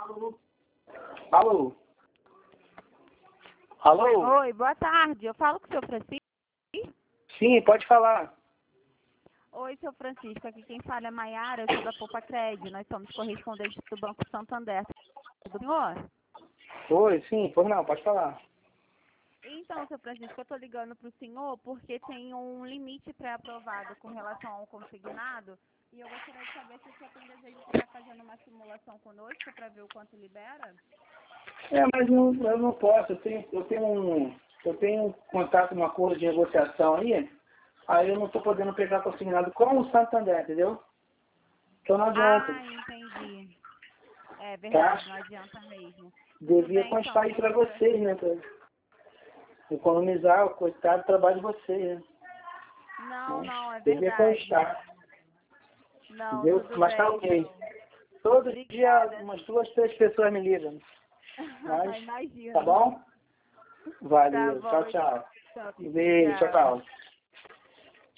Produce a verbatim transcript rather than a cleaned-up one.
Alô? Alô? Oi, boa tarde. Eu falo com o seu Francisco? Sim, pode falar. Oi, seu Francisco. Aqui quem fala é Maiara, eu sou da Poupa Cred. Nós somos correspondentes do Banco Santander. Tudo senhor? Oi, sim, por não, pode falar. Então, seu Francisco, eu estou ligando para o senhor porque tem um limite pré-aprovado com relação ao consignado e eu gostaria de saber se o senhor tem desejo de estar fazendo uma simulação conosco para ver o quanto libera. É, mas não, eu não posso, eu tenho, eu tenho um. Eu tenho um contato, um acordo de negociação aí, aí eu não estou podendo pegar consignado com o Santander, entendeu? Então não adianta. Ah, entendi. É Tá? verdade, não adianta mesmo. Tudo Devia bem, então, constar isso meu para senhor. vocês, né? Pra economizar o coitado do trabalho de vocês, né? Não, não, é Devia verdade. constar. Não, Entendeu? tudo Mas tá bem, ok. então. Todo dia Obrigada. umas duas, três pessoas me ligam. Mas, tá Imagino. bom? Tá Valeu. bom, Tchau, tchau. então. Beijo, tchau, Tchau. tchau.